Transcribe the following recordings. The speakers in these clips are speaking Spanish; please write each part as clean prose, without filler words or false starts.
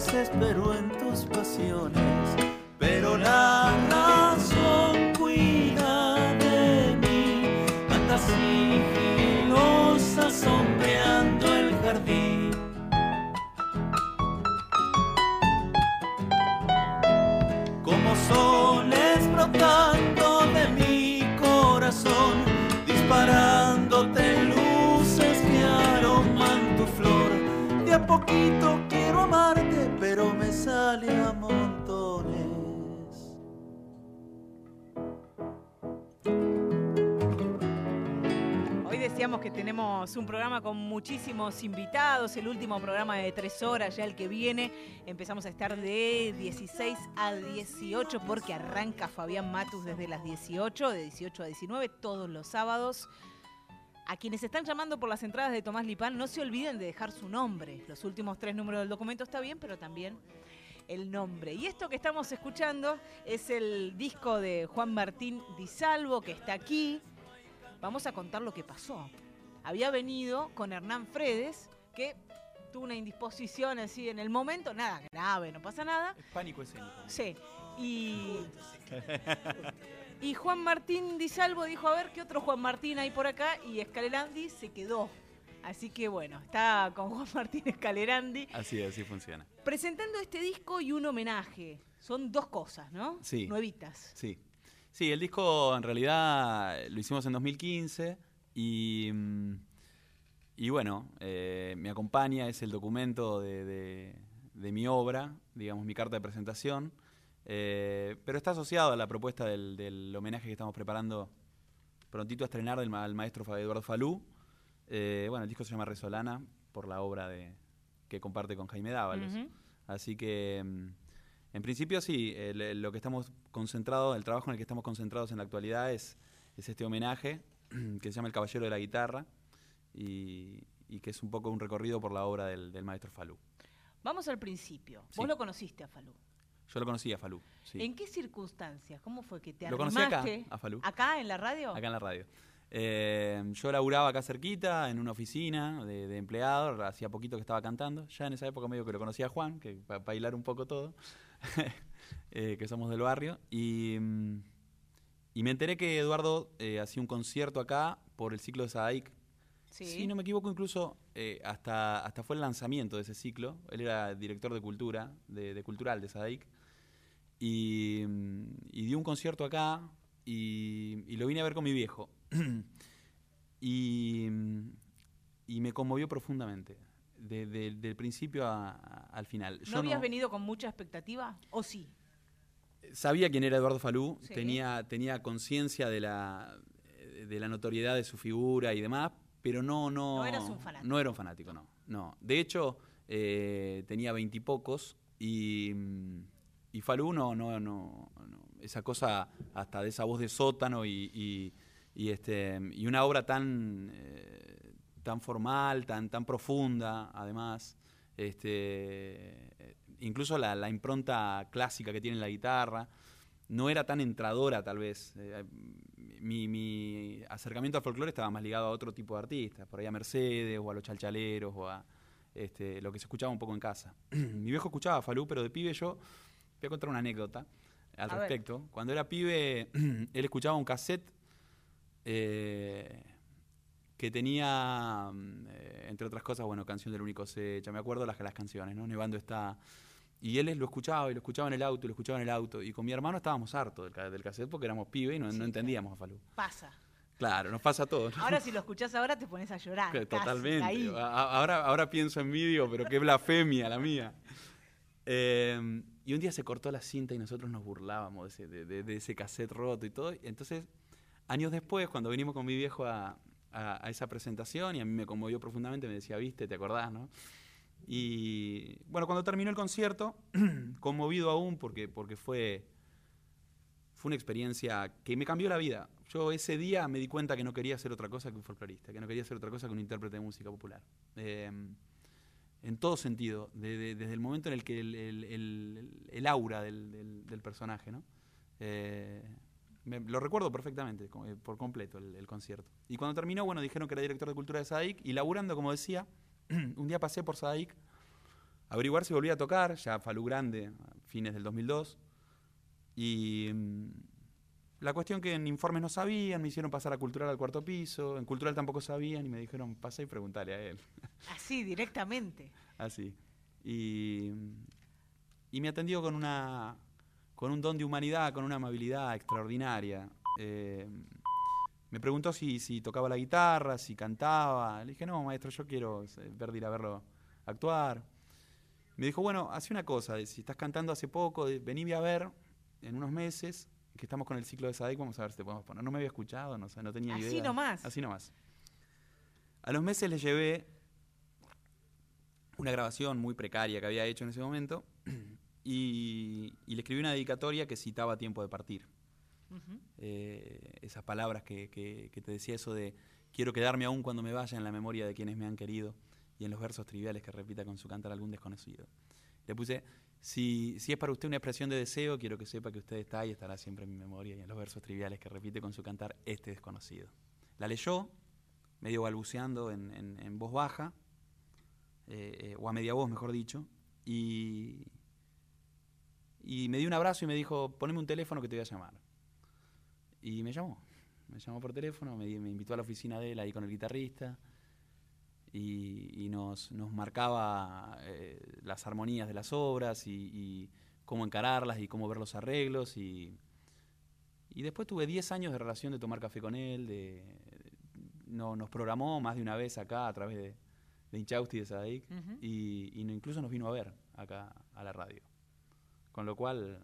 desespero en tus pasiones, pero la razón cuida de mí, anda sigilosa sombreando el jardín. Como soles brotando de mi corazón, disparándote luces que aroman tu flor. De a poquito quiero amarte, pero me sale a montones. Hoy decíamos que tenemos un programa con muchísimos invitados, el último programa de 3 horas, ya el que viene. Empezamos a estar de 16 a 18 porque arranca Fabián Matus desde las 18, de 18 a 19, todos los sábados. A quienes están llamando por las entradas de Tomás Lipán, no se olviden de dejar su nombre. Los últimos 3 números del documento está bien, pero también el nombre. Y esto que estamos escuchando es el disco de Juan Martín Di Salvo, que está aquí. Vamos a contar lo que pasó. Había venido con Hernán Fredes, que tuvo una indisposición así en el momento, nada grave, no pasa nada. Es pánico escénico. Sí, y Juan Martín Di Salvo dijo, a ver qué otro Juan Martín hay por acá, y Scalerandi se quedó. Así que bueno, está con Juan Martín Scalerandi. Así funciona. Presentando este disco y un homenaje. Son 2 cosas, ¿no? Sí. Nuevitas. Sí. Sí, el disco en realidad lo hicimos en 2015 y bueno, me acompaña, es el documento de mi obra, digamos, mi carta de presentación, pero está asociado a la propuesta del homenaje que estamos preparando prontito a estrenar al maestro Eduardo Falú. Bueno, el disco se llama Resolana por la obra que comparte con Jaime Dávalos. Uh-huh. Así que, en principio sí, lo que estamos concentrados, el trabajo en el que estamos concentrados en la actualidad es este homenaje que se llama El Caballero de la Guitarra y que es un poco un recorrido por la obra del maestro Falú. Vamos al principio. Sí. ¿Vos lo conociste a Falú? Yo lo conocí a Falú, sí. ¿En qué circunstancias? ¿Cómo fue que te Lo arrimaste? conocí acá, a Falú. ¿Acá en la radio? Acá en la radio. Yo laburaba acá cerquita, en una oficina de empleado, hacía poquito que estaba cantando. Ya en esa época medio que lo conocía a Juan, que para bailar un poco todo, que somos del barrio. Y me enteré que Eduardo hacía un concierto acá por el ciclo de Sadaic. Sí. Si no me equivoco, incluso hasta fue el lanzamiento de ese ciclo. Él era director de cultura, de Cultural de Sadaic. Y dio un concierto acá y lo vine a ver con mi viejo. y me conmovió profundamente, del principio al final. ¿No habías venido con mucha expectativa? ¿O sí? Sabía quién era Eduardo Falú, ¿sí? tenía conciencia de la notoriedad de su figura y demás, pero no eras un fanático. No era un fanático, no. De hecho, tenía 20 y pocos y Falú no, esa cosa hasta de esa voz de sótano y una obra tan formal, tan profunda, además, incluso la impronta clásica que tiene la guitarra no era tan entradora, tal vez. Mi acercamiento al folclore estaba más ligado a otro tipo de artistas, por ahí a Mercedes o a los chalchaleros o a lo que se escuchaba un poco en casa. Mi viejo escuchaba a Falú, pero de pibe yo voy a contar una anécdota al respecto. Ver. Cuando era pibe, él escuchaba un cassette que tenía, entre otras cosas, bueno, Canción del Único Cosecha, me acuerdo las canciones, ¿no? Nevando está. Y él lo escuchaba en el auto, y con mi hermano estábamos hartos del cassette porque éramos pibes y no entendíamos a Falú. Pasa. Claro, nos pasa a todos, ¿no? Ahora si lo escuchás ahora te pones a llorar. Totalmente. Casi, ahora pienso en mí, digo, pero qué blasfemia la mía. Y un día se cortó la cinta y nosotros nos burlábamos de ese cassette roto y todo. Entonces, años después, cuando vinimos con mi viejo a esa presentación, y a mí me conmovió profundamente, me decía, ¿viste? ¿Te acordás, no? Y bueno, cuando terminó el concierto, conmovido aún porque fue una experiencia que me cambió la vida. Yo ese día me di cuenta que no quería hacer otra cosa que un folclorista, que no quería hacer otra cosa que un intérprete de música popular. En todo sentido, desde el momento en el que el aura del personaje, ¿no? Lo recuerdo perfectamente, por completo, el concierto. Y cuando terminó, bueno, dijeron que era director de cultura de Sadaic, y laburando, como decía, un día pasé por Sadaic averiguar si volvía a tocar, ya Falú grande, a fines del 2002. Y la cuestión que en Informes no sabían, me hicieron pasar a Cultural al cuarto piso, en Cultural tampoco sabían y me dijeron, pasa y preguntale a él. Así, directamente. Así. Y me atendió con un don de humanidad, con una amabilidad extraordinaria. Me preguntó si tocaba la guitarra, si cantaba. Le dije, no, maestro, yo quiero ir a verlo actuar. Me dijo, bueno, hace una cosa, si estás cantando hace poco, venime a ver en unos meses, que estamos con el ciclo de SADEC, vamos a ver si te podemos poner. No me había escuchado, no tenía idea. Así nomás. Así nomás. A los meses le llevé una grabación muy precaria que había hecho en ese momento y le escribí una dedicatoria que citaba Tiempo de Partir. Uh-huh. Esas palabras que te decía eso de quiero quedarme aún cuando me vaya en la memoria de quienes me han querido y en los versos triviales que repita con su cantar algún desconocido. Le puse, si es para usted una expresión de deseo, quiero que sepa que usted está y estará siempre en mi memoria y en los versos triviales que repite con su cantar este desconocido. La leyó, medio balbuceando en voz baja, o a media voz, mejor dicho, y me dio un abrazo y me dijo, poneme un teléfono que te voy a llamar. Y me llamó por teléfono, me invitó a la oficina de él ahí con el guitarrista y nos marcaba las armonías de las obras y cómo encararlas y cómo ver los arreglos y después tuve 10 años de relación de tomar café con él, nos programó más de una vez acá a través de Inchausti de SADEC, uh-huh. y incluso nos vino a ver acá a la radio. Con lo cual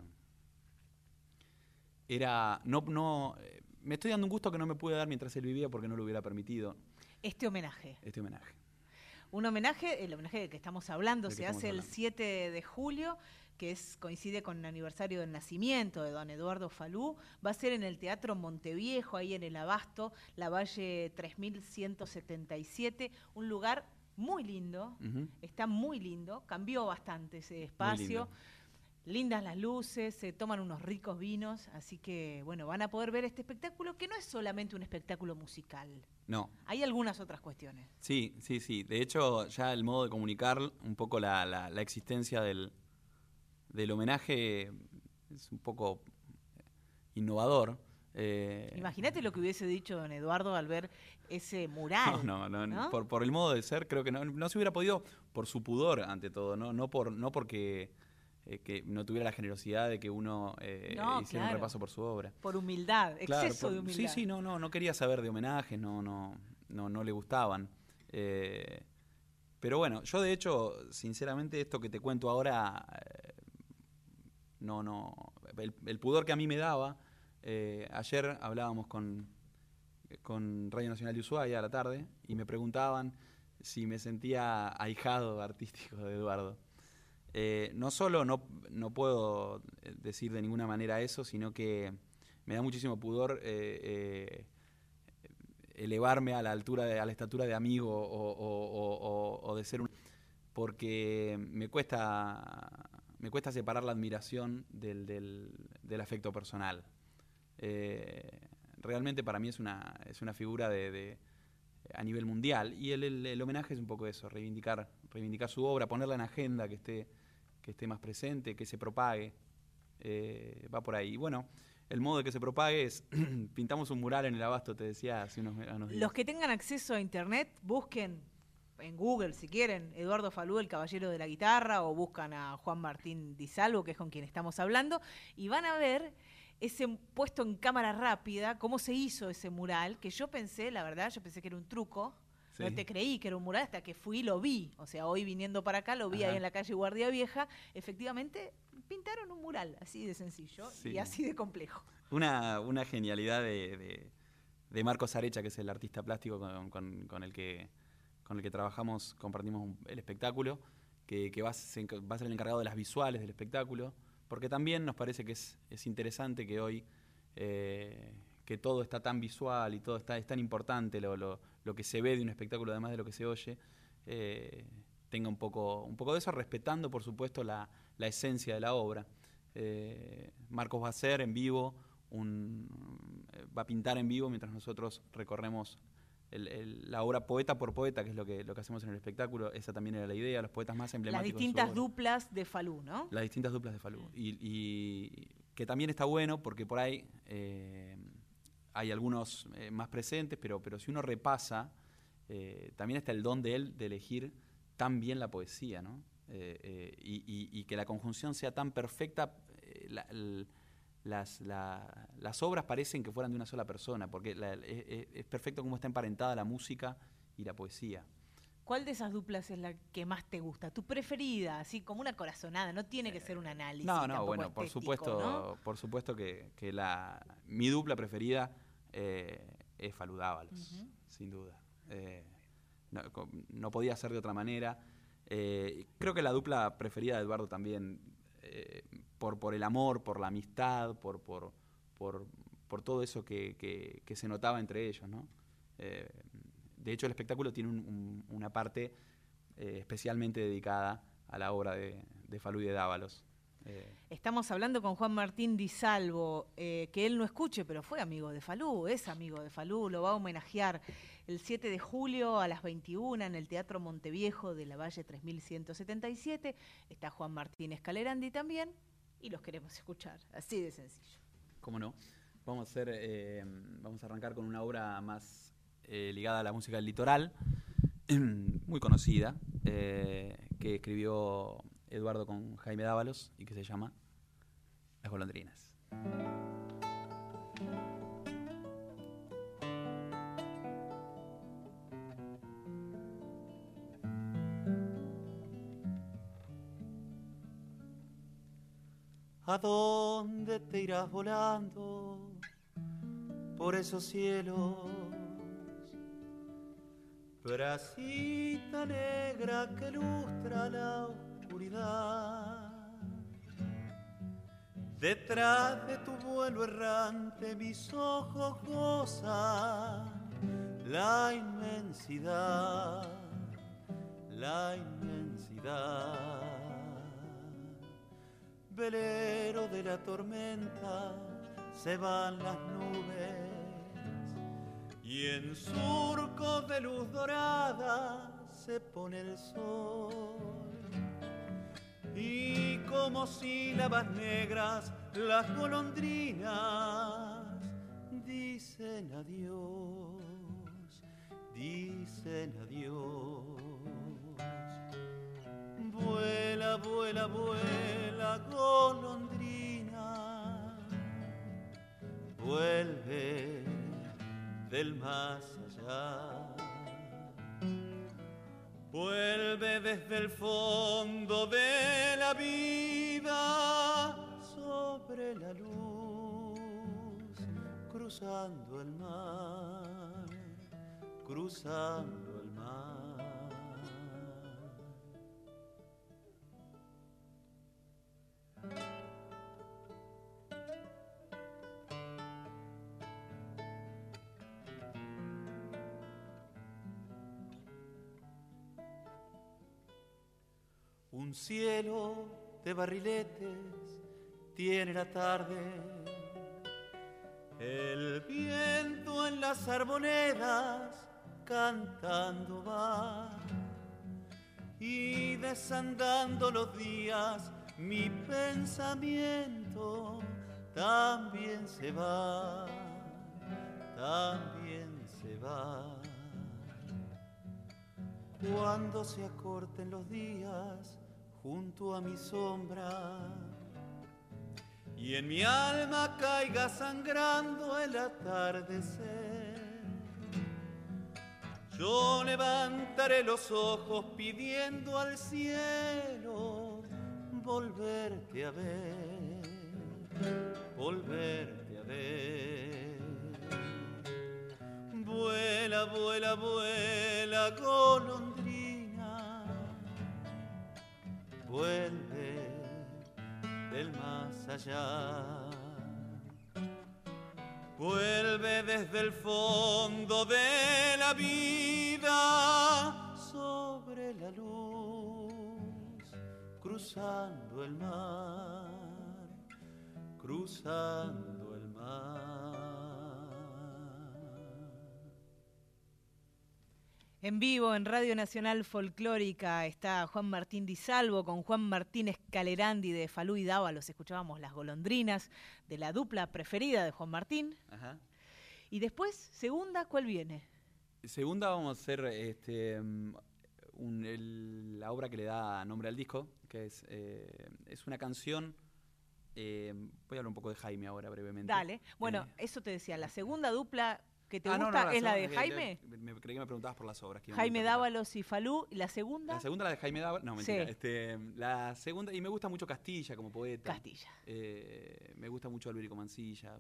me estoy dando un gusto que no me pude dar mientras él vivía porque no lo hubiera permitido. Este homenaje. Un homenaje, el homenaje del que estamos hablando, se hace el 7 de julio, que coincide con el aniversario del nacimiento de don Eduardo Falú. Va a ser en el Teatro Monteviejo, ahí en el Abasto, la Valle 3177, un lugar muy lindo, uh-huh. Está muy lindo, cambió bastante ese espacio. Lindas las luces, se toman unos ricos vinos, así que, bueno, van a poder ver este espectáculo que no es solamente un espectáculo musical. No. Hay algunas otras cuestiones. Sí. De hecho, ya el modo de comunicar un poco la existencia del homenaje es un poco innovador. Imagínate lo que hubiese dicho don Eduardo al ver ese mural. No. Por el modo de ser, creo que no se hubiera podido, por su pudor ante todo, no porque que no tuviera la generosidad de que uno hiciera un repaso por su obra. Por humildad, exceso de humildad. Sí, no quería saber de homenajes, no le gustaban. Pero bueno, yo de hecho, sinceramente, esto que te cuento ahora, el pudor que a mí me daba, ayer hablábamos con Radio Nacional de Ushuaia a la tarde y me preguntaban si me sentía ahijado artístico de Eduardo. No solo no puedo decir de ninguna manera eso, sino que me da muchísimo pudor elevarme a la estatura de amigo o de ser porque me cuesta separar la admiración del afecto personal. Realmente para mí es una figura a nivel mundial y el homenaje es un poco eso, reivindicar su obra, ponerla en agenda, que esté más presente, que se propague, va por ahí. Y bueno, el modo de que se propague es, pintamos un mural en el Abasto, te decía hace unos días. Los que tengan acceso a internet, busquen en Google, si quieren, Eduardo Falú, el caballero de la guitarra, o buscan a Juan Martín Di Salvo, que es con quien estamos hablando, y van a ver ese puesto en cámara rápida, cómo se hizo ese mural, que yo pensé que era un truco. Sí. No te creí que era un mural hasta que fui y lo vi. O sea, hoy viniendo para acá, lo vi ahí en la calle Guardia Vieja. Efectivamente, pintaron un mural, así de sencillo y así de complejo. Una genialidad de Marcos Arecha, que es el artista plástico con el que trabajamos, compartimos el espectáculo, que va a ser el encargado de las visuales del espectáculo, porque también nos parece que es interesante que hoy, que todo está tan visual y todo es tan importante, lo que se ve de un espectáculo además de lo que se oye, tenga un poco de eso, respetando por supuesto la esencia de la obra. Marcos va a hacer en vivo, va a pintar en vivo mientras nosotros recorremos la obra poeta por poeta, que es lo que hacemos en el espectáculo. Esa también era la idea, los poetas más emblemáticos. Las distintas duplas de Falú, ¿no? Las distintas duplas de Falú. Y que también está bueno porque por ahí hay algunos más presentes, pero si uno repasa, también está el don de él de elegir tan bien la poesía, ¿no? Y que la conjunción sea tan perfecta. Las obras parecen que fueran de una sola persona, porque es perfecto cómo está emparentada la música y la poesía. ¿Cuál de esas duplas es la que más te gusta? ¿Tu preferida? Así como una corazonada, no tiene que ser un análisis. No, bueno, por supuesto, que mi dupla preferida es Falú Dávalos, sin duda. No podía ser de otra manera. Creo que la dupla preferida de Eduardo también, por el amor, por la amistad, por todo eso que se notaba entre ellos, ¿no? De hecho, el espectáculo tiene una parte especialmente dedicada a la obra de Falú y de Dávalos. Estamos hablando con Juan Martín Di Salvo, que él no escuche, pero fue amigo de Falú, es amigo de Falú, lo va a homenajear el 7 de julio a las 21 en el Teatro Monteviejo de la Valle 3177. Está Juan Martín Escalerandi también y los queremos escuchar, así de sencillo. ¿Cómo no? Vamos a arrancar con una obra más ligada a la música del litoral, muy conocida, que escribió Eduardo con Jaime Dávalos y que se llama Las golondrinas. ¿A dónde te irás volando por esos cielos? Bracita negra que lustra la oscuridad. Detrás de tu vuelo errante mis ojos gozan la inmensidad, la inmensidad. Velero de la tormenta se van las nubes y en surcos de luz dorada se pone el sol. Y como sílabas negras las golondrinas dicen adiós, dicen adiós. Vuela, vuela, vuela, golondrina, vuelve del más allá. Vuelve desde el fondo de la vida sobre la luz, cruzando el mar, cruzando el mar. Un cielo de barriletes tiene la tarde, el viento en las arboledas cantando va, y desandando los días mi pensamiento también se va, también se va. Cuando se acorten los días junto a mi sombra y en mi alma caiga sangrando el atardecer, yo levantaré los ojos pidiendo al cielo volverte a ver, volverte a ver. Vuela, vuela, vuela, golondrina, vuelve del más allá. Vuelve desde el fondo de la vida sobre la luz, cruzando el mar, cruzando el mar. En vivo, en Radio Nacional Folclórica, está Juan Martín Di Salvo con Juan Martín Escalerandi de Falú y Dávalos. Escuchábamos Las Golondrinas, de la dupla preferida de Juan Martín. Ajá. Y después, segunda, ¿cuál viene? Segunda vamos a hacer la obra que le da nombre al disco, que es una canción. Voy a hablar un poco de Jaime ahora brevemente. Dale. Bueno, eso te decía, la segunda dupla que te gusta es la de Jaime. Creí que me preguntabas por las obras. Jaime Dávalos y Falú, ¿y la segunda? La segunda, la de Jaime Dávalos, no, mentira. Sí. La segunda, y me gusta mucho Castilla como poeta. Castilla. Me gusta mucho Alberico Mansilla.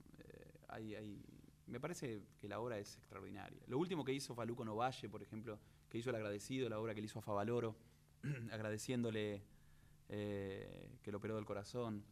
Me parece que la obra es extraordinaria. Lo último que hizo Falú con Ovalle, por ejemplo, que hizo El Agradecido, la obra que le hizo a Favaloro, agradeciéndole que lo operó del corazón.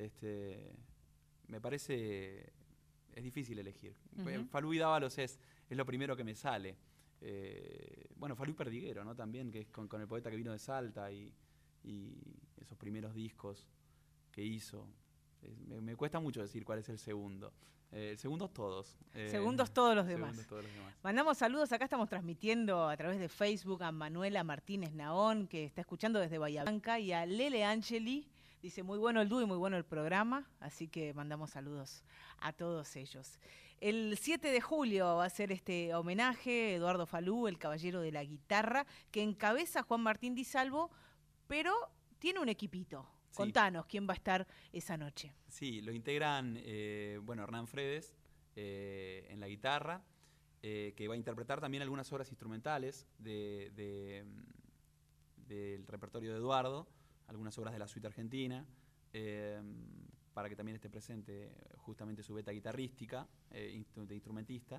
Me parece... Es difícil elegir. Uh-huh. Falú y Dávalos es lo primero que me sale. Bueno, Falú y Perdiguero, ¿no? También, que es con el poeta que vino de Salta y esos primeros discos que hizo. Me cuesta mucho decir cuál es el segundo. El segundo todos. Segundos todos los demás. Todos los demás. Mandamos saludos. Acá estamos transmitiendo a través de Facebook a Manuela Martínez Naón, que está escuchando desde Bahía Blanca, y a Lele Angeli. Dice, muy bueno el dúo y muy bueno el programa, así que mandamos saludos a todos ellos. El 7 de julio va a ser este homenaje, Eduardo Falú, el caballero de la guitarra, que encabeza Juan Martín Di Salvo, pero tiene un equipito. Sí. Contanos, ¿quién va a estar esa noche? Sí, lo integran, Hernán Fredes en la guitarra, que va a interpretar también algunas obras instrumentales del repertorio de Eduardo, algunas obras de la suite argentina, para que también esté presente justamente su beta guitarrística, de instrumentista.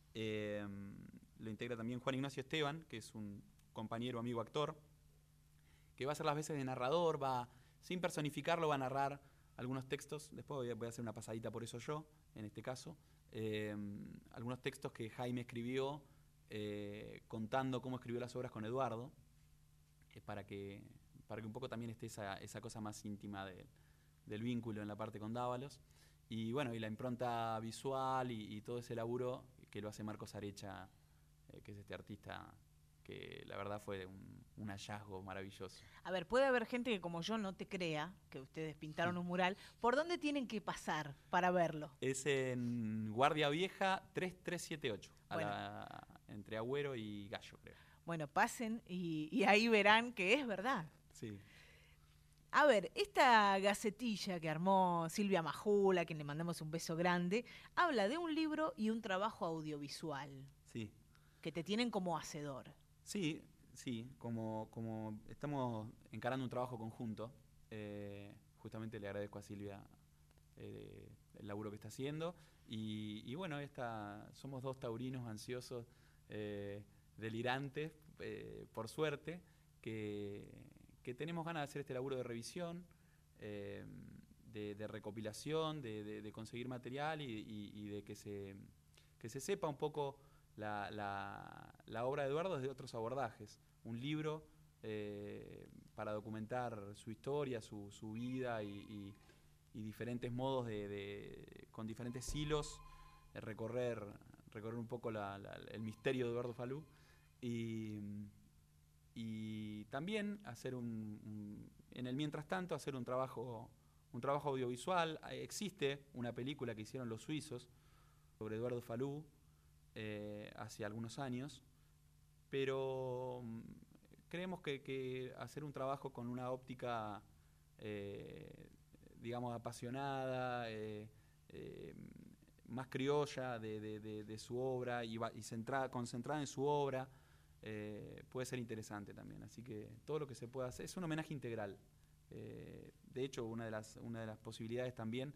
Lo integra también Juan Ignacio Esteban, que es un compañero, amigo, actor, que va a hacer las veces de narrador, sin personificarlo, va a narrar algunos textos. Después voy a hacer una pasadita por eso yo, en este caso. Algunos textos que Jaime escribió, contando cómo escribió las obras con Eduardo, para que un poco también esté esa cosa más íntima del vínculo en la parte con Dávalos. Y bueno, y la impronta visual y todo ese laburo que lo hace Marcos Arecha, que es este artista que la verdad fue un hallazgo maravilloso. A ver, puede haber gente que como yo no te crea que ustedes pintaron un mural. ¿Por dónde tienen que pasar para verlo? Es en Guardia Vieja 3378, bueno, entre Agüero y Gallo, creo. Bueno, pasen y ahí verán que es verdad. Sí. A ver, esta gacetilla que armó Silvia Majula, a quien le mandamos un beso grande, habla de un libro y un trabajo audiovisual. Sí. Que te tienen como hacedor. Sí, como estamos encarando un trabajo conjunto, justamente le agradezco a Silvia el laburo que está haciendo. Y bueno, somos dos taurinos ansiosos, delirantes, por suerte, que tenemos ganas de hacer este laburo de revisión, de recopilación, de conseguir material y de que se sepa un poco la obra de Eduardo desde otros abordajes. Un libro para documentar su historia, su vida y diferentes modos con diferentes hilos, recorrer un poco el misterio de Eduardo Falú. Y también hacer en el mientras tanto, hacer un trabajo audiovisual. Existe una película que hicieron los suizos sobre Eduardo Falú hace algunos años, pero creemos que hacer un trabajo con una óptica, digamos, apasionada, más criolla de su obra y concentrada en su obra, puede ser interesante también. Así que todo lo que se pueda hacer es un homenaje integral. De hecho, una de las posibilidades también,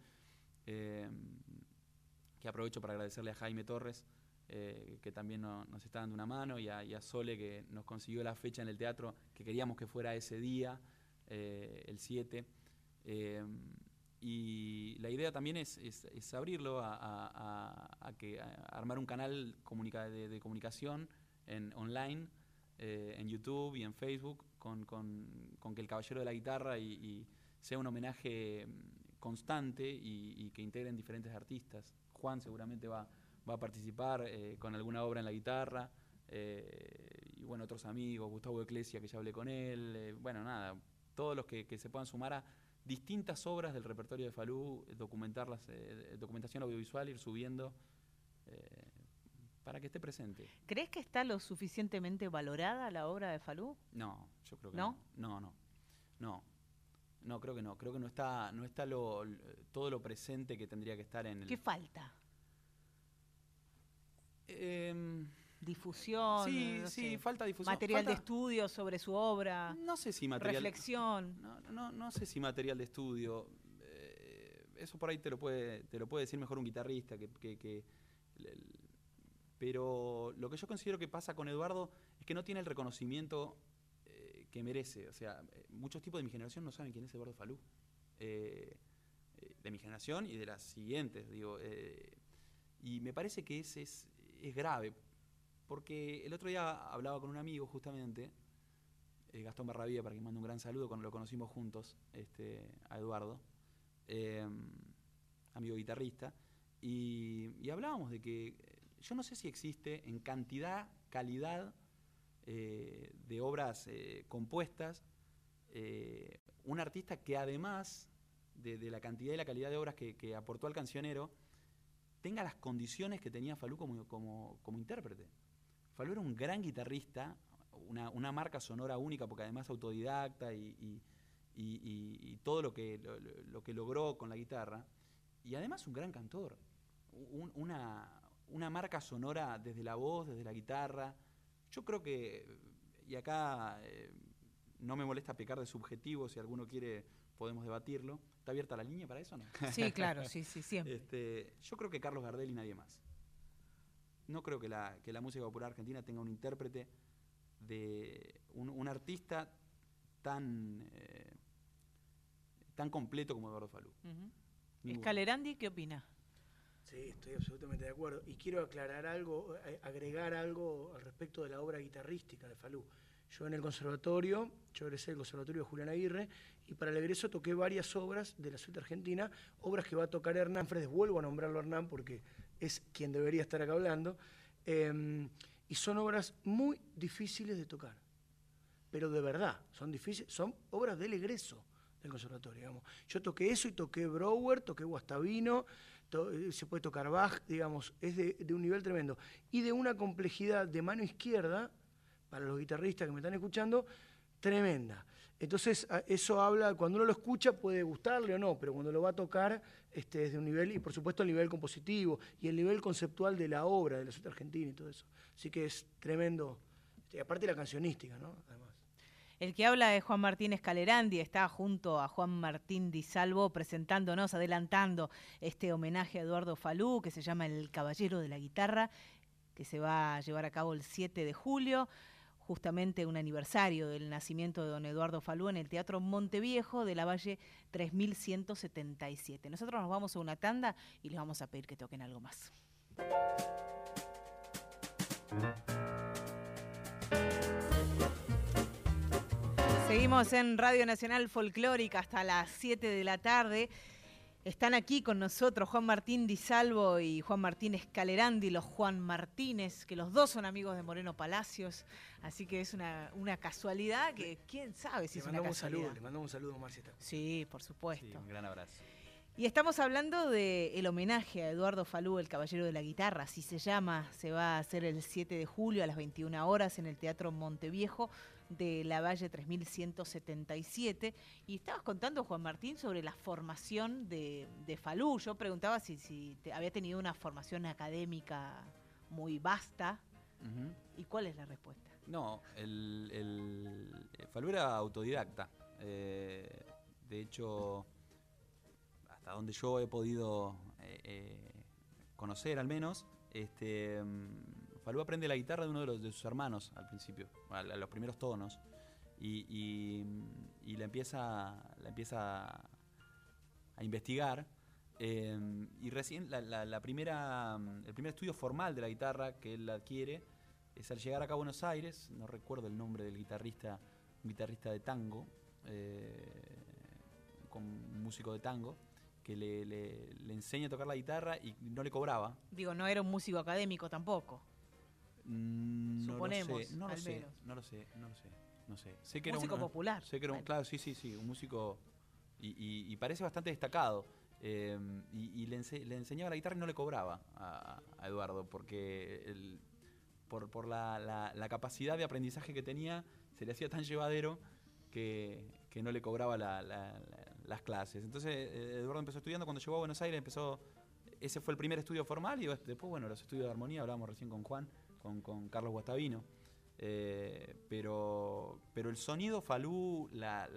que aprovecho para agradecerle a Jaime Torres, que también nos está dando una mano, y a Sole, que nos consiguió la fecha en el teatro que queríamos que fuera ese día, el 7. Y la idea también es abrirlo a armar un canal de comunicación online, en YouTube y en Facebook, con que el Caballero de la Guitarra y sea un homenaje constante y que integren diferentes artistas. Juan seguramente va a participar con alguna obra en la guitarra, y bueno, otros amigos, Gustavo Eclesia, que ya hablé con él, bueno, nada, todos los que se puedan sumar a distintas obras del repertorio de Falú, documentarlas, documentación audiovisual, ir subiendo para que esté presente. ¿Crees que está lo suficientemente valorada la obra de Falú? No, yo creo que no. No, creo que no. Creo que no está todo lo presente que tendría que estar en el... ¿Qué falta? Difusión. Sí, no sí, sé, falta difusión. Material de estudio sobre su obra. No sé si material... Reflexión. No sé si material de estudio. Eso por ahí te lo puede decir mejor un guitarrista pero lo que yo considero que pasa con Eduardo es que no tiene el reconocimiento que merece. O sea, muchos tipos de mi generación no saben quién es Eduardo Falú. De mi generación y de las siguientes, digo. Y me parece que es grave, porque el otro día hablaba con un amigo justamente, Gastón Barrabía, para que mande un gran saludo, cuando lo conocimos juntos, a Eduardo, amigo guitarrista, y hablábamos de que yo no sé si existe en cantidad, calidad de obras compuestas, un artista que además de la cantidad y la calidad de obras que aportó al cancionero, tenga las condiciones que tenía Falú como intérprete. Falú era un gran guitarrista, una marca sonora única, porque además autodidacta y todo lo que logró con la guitarra, y además un gran cantor, una marca sonora desde la voz, desde la guitarra. Yo creo que, y acá no me molesta pecar de subjetivo, si alguno quiere podemos debatirlo. ¿Está abierta la línea para eso o no? Sí, claro, sí, siempre. Yo creo que Carlos Gardel y nadie más. No creo que la música popular argentina tenga un intérprete de un artista tan completo como Eduardo Falú. Scalerandi, ¿qué opina? Sí, estoy absolutamente de acuerdo. Y quiero aclarar algo, agregar algo al respecto de la obra guitarrística de Falú. Yo en el conservatorio, yo egresé del conservatorio de Julián Aguirre, y para el egreso toqué varias obras de la suite argentina, obras que va a tocar Hernán Fredes. Vuelvo a nombrarlo a Hernán porque es quien debería estar acá hablando. Y son obras muy difíciles de tocar, pero de verdad, son difíciles, son obras del egreso del conservatorio, digamos. Yo toqué eso y toqué Brouwer, toqué Guastavino, se puede tocar Bach, digamos, es de un nivel tremendo. Y de una complejidad de mano izquierda, para los guitarristas que me están escuchando, tremenda. Entonces, eso habla, cuando uno lo escucha puede gustarle o no, pero cuando lo va a tocar es de un nivel, y por supuesto el nivel compositivo y el nivel conceptual de la obra, de la suite argentina y todo eso. Así que es tremendo, aparte la cancionística, ¿no? Además. El que habla es Juan Martín Scalerandi, está junto a Juan Martín Di Salvo presentándonos, adelantando este homenaje a Eduardo Falú, que se llama El Caballero de la Guitarra, que se va a llevar a cabo el 7 de julio. Justamente un aniversario del nacimiento de don Eduardo Falú en el Teatro Monteviejo de la Valle 3177. Nosotros nos vamos a una tanda y les vamos a pedir que toquen algo más. Seguimos en Radio Nacional Folclórica hasta las 7 de la tarde. Están aquí con nosotros Juan Martín Di Salvo y Juan Martín Scalerandi, los Juan Martínez, que los dos son amigos de Moreno Palacios, así que es una casualidad que quién sabe si es una casualidad. Le mandamos un saludo, Marcita. Sí, por supuesto. Sí, un gran abrazo. Y estamos hablando del homenaje a Eduardo Falú, el Caballero de la Guitarra, así se llama. Se va a hacer el 7 de julio a las 21 horas en el Teatro Monteviejo de la Valle 3177. Y estabas contando, Juan Martín, sobre la formación de Falú. Yo preguntaba si había tenido una formación académica muy vasta. Uh-huh. ¿Y cuál es la respuesta? No, Falú era autodidacta. De hecho, hasta donde yo he podido conocer al menos, Falú aprende la guitarra de uno de sus hermanos al principio, a los primeros tonos, y la empieza a investigar, y recién el primer estudio formal de la guitarra que él adquiere es al llegar acá a Buenos Aires. No recuerdo el nombre del guitarrista, un guitarrista de tango, un músico de tango, que le enseña a tocar la guitarra y no le cobraba. Digo, no era un músico académico tampoco. Suponemos, no lo al sé, menos. no sé. Sé que Músico era popular. Sé que era Bueno. claro, sí, un músico y parece bastante destacado. Y le enseñaba la guitarra y no le cobraba a Eduardo, porque por la capacidad de aprendizaje que tenía, se le hacía tan llevadero que no le cobraba las clases. Entonces Eduardo empezó estudiando, cuando llegó a Buenos Aires ese fue el primer estudio formal, y después, bueno, los estudios de armonía, hablábamos recién con Juan, con Carlos Guastavino. Pero el sonido Falú,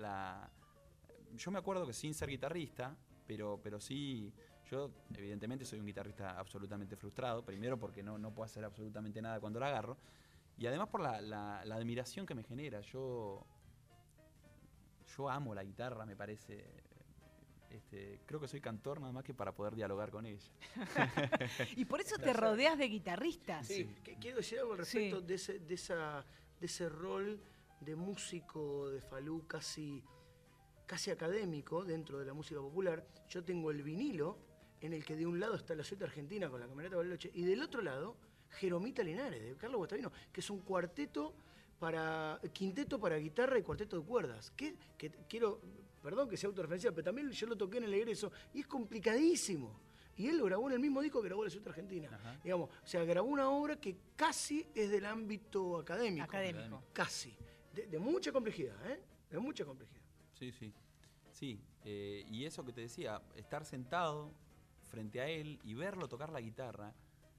yo me acuerdo que sin ser guitarrista, pero sí, yo evidentemente soy un guitarrista absolutamente frustrado, primero porque no puedo hacer absolutamente nada cuando la agarro, y además por la admiración que me genera. Yo amo la guitarra, me parece. Creo que soy cantor nada más que para poder dialogar con ella. Y por eso te rodeas de guitarristas. Sí, quiero decir algo al respecto de ese rol de músico de Falú casi académico dentro de la música popular. Yo tengo el vinilo en el que de un lado está la Suite Argentina con la Camerata Bariloche y del otro lado Jeromita Linares, de Carlos Guastavino, que es un quinteto para guitarra y cuarteto de cuerdas. Que quiero, perdón que sea autorreferencial, pero también yo lo toqué en el egreso y es complicadísimo. Y él lo grabó en el mismo disco que grabó la Suite Argentina. Ajá. Digamos, o sea, grabó una obra que casi es del ámbito académico. Casi. De mucha complejidad, ¿eh? De mucha complejidad. Sí, y eso que te decía, estar sentado frente a él y verlo tocar la guitarra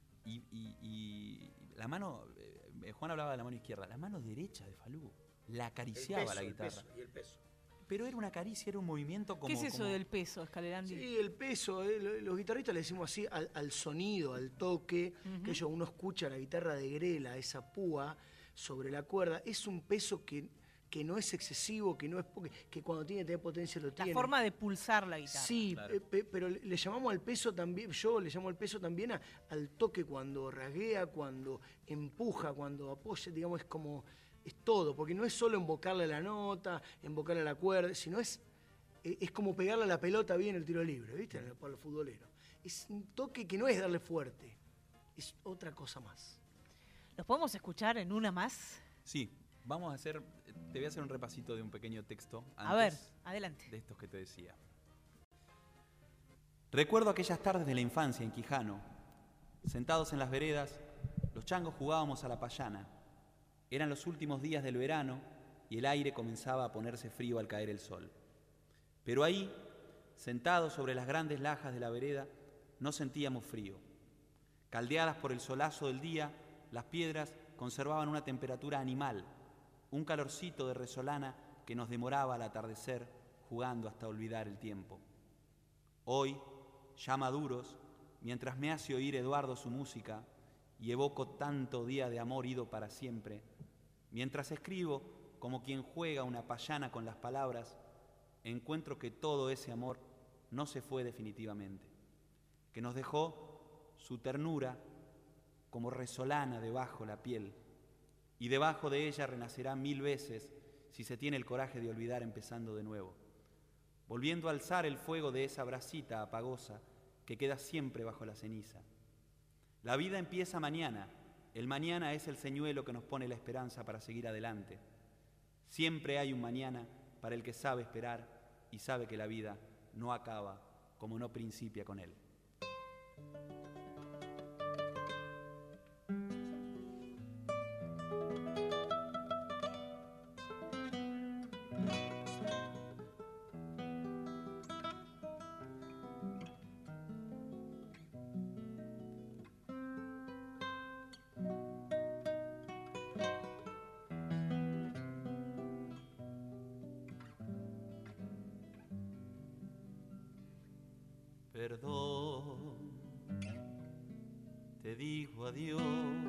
y la mano, Juan hablaba de la mano izquierda, la mano derecha de Falú la acariciaba la guitarra. El peso. Pero era una caricia, era un movimiento como... ¿Qué es eso del peso, Scalerandi? Sí, el peso, los guitarristas le decimos así al sonido, al toque, que uno escucha la guitarra de grela, esa púa sobre la cuerda, es un peso que no es excesivo, que no es que cuando tiene que tener potencia lo tiene. La forma de pulsar la guitarra. Sí, claro. Pero le llamamos al peso también, yo le llamo al peso también al toque cuando rasguea, cuando empuja, cuando apoya, digamos, es todo, porque no es solo invocarle la nota, invocarle la cuerda, sino es como pegarle a la pelota bien el tiro libre, ¿viste? Para los futboleros. Es un toque que no es darle fuerte, es otra cosa más. ¿Los podemos escuchar en una más? Sí. Te voy a hacer un repasito de un pequeño texto antes. A ver, adelante. De estos que te decía. Recuerdo aquellas tardes de la infancia en Quijano. Sentados en las veredas, los changos jugábamos a la payana. Eran los últimos días del verano y el aire comenzaba a ponerse frío al caer el sol. Pero ahí, sentados sobre las grandes lajas de la vereda, no sentíamos frío. Caldeadas por el solazo del día, las piedras conservaban una temperatura animal, un calorcito de resolana que nos demoraba al atardecer jugando hasta olvidar el tiempo. Hoy, ya maduros, mientras me hace oír Eduardo su música y evoco tanto día de amor ido para siempre, mientras escribo como quien juega una payana con las palabras, encuentro que todo ese amor no se fue definitivamente, que nos dejó su ternura como resolana debajo la piel, y debajo de ella renacerá 1000 veces si se tiene el coraje de olvidar empezando de nuevo, volviendo a alzar el fuego de esa brasita apagosa que queda siempre bajo la ceniza. La vida empieza mañana, el mañana es el señuelo que nos pone la esperanza para seguir adelante. Siempre hay un mañana para el que sabe esperar y sabe que la vida no acaba como no principia con él. Perdón, te digo adiós.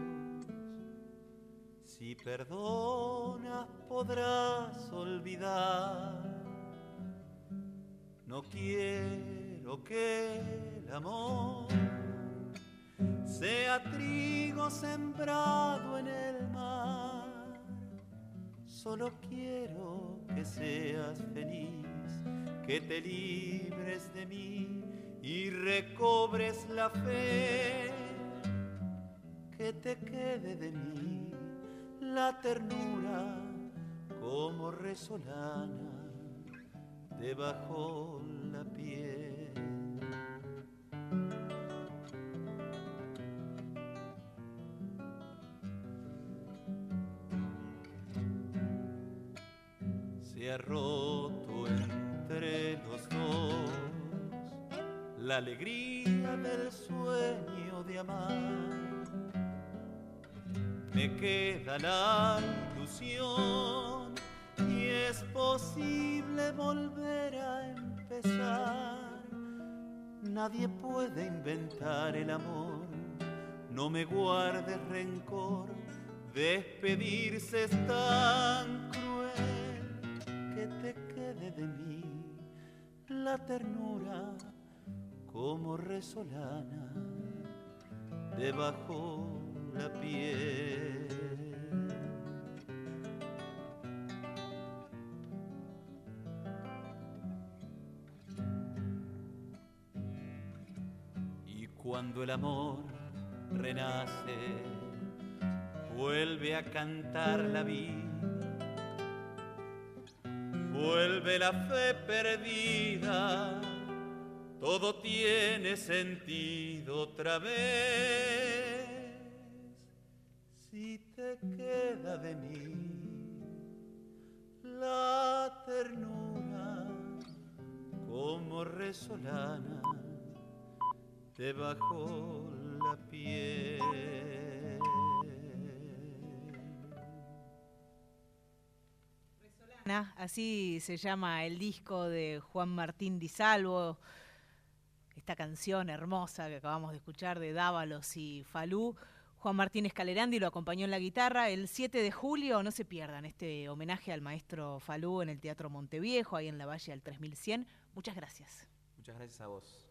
Si perdonas podrás olvidar. No quiero que el amor sea trigo sembrado en el mar. Solo quiero que seas feliz, que te libres de mí y recobres la fe, que te quede de mí la ternura como resolana debajo la piel. Se ha roto entre los dos la alegría del sueño de amar. Me queda la ilusión y es posible volver a empezar. Nadie puede inventar el amor, no me guardes rencor, despedirse es tan cruel. Que te quede de mí la ternura como resolana debajo la piel. Y cuando el amor renace, vuelve a cantar la vida, vuelve la fe perdida, todo tiene sentido otra vez. Si te queda de mí la ternura como resolana debajo la piel. Así se llama el disco de Juan Martín Di Salvo, esta canción hermosa que acabamos de escuchar de Dávalos y Falú. Juan Martín Escalerandi lo acompañó en la guitarra. El 7 de julio, no se pierdan este homenaje al maestro Falú en el Teatro Monteviejo, ahí en la Valle del 3100. Muchas gracias. Muchas gracias a vos.